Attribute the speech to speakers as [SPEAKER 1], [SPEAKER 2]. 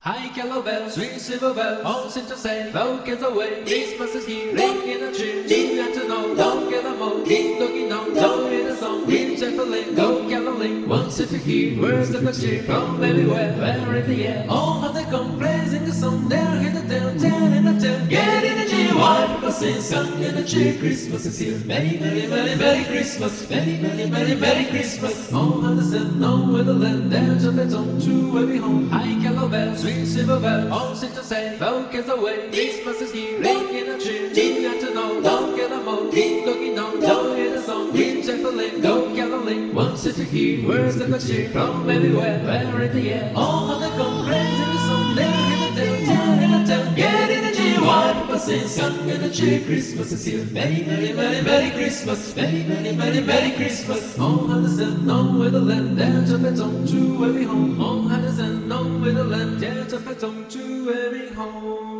[SPEAKER 1] High yellow bells, sweet silver bells, all seem to say, focus away, Christmas is here, ringing a cheer, you have to know, don't get a mo, ding doggy no, joy the song, reach Zeppelin, go caroling, once if you hear, words of good cheer, from everywhere, where in the air, all how they come, praising a song, they're here to tell, telling a tale, get in the cheer, what people sing, sung in a cheer, Christmas is here, Merry, Merry, Merry, Merry Christmas, Merry, Merry, Merry, Merry Christmas, all how the sun, know where the land, there's a beton to every home, high yellow bells, sweet silver bells, all seem to say, focus away, Christmas is here, ringing a cheer, you have to know, don't get a mo, ding doggy no, joy the song, reach Zeppelin, go caroling, once if you hear, words of good cheer, from everywhere, where in the air, all how they come, praising the song, they're here to tell, telling a tale, get in the cheer, what people sing, sung in a cheer, Christmas is here, Merry, Merry, Merry, Merry Christmas, Merry, Merry, Merry, Merry Christmas, all how the sun, know where the land, there's a beton to every home, all how the sun, know where the land, there's a beton to every home.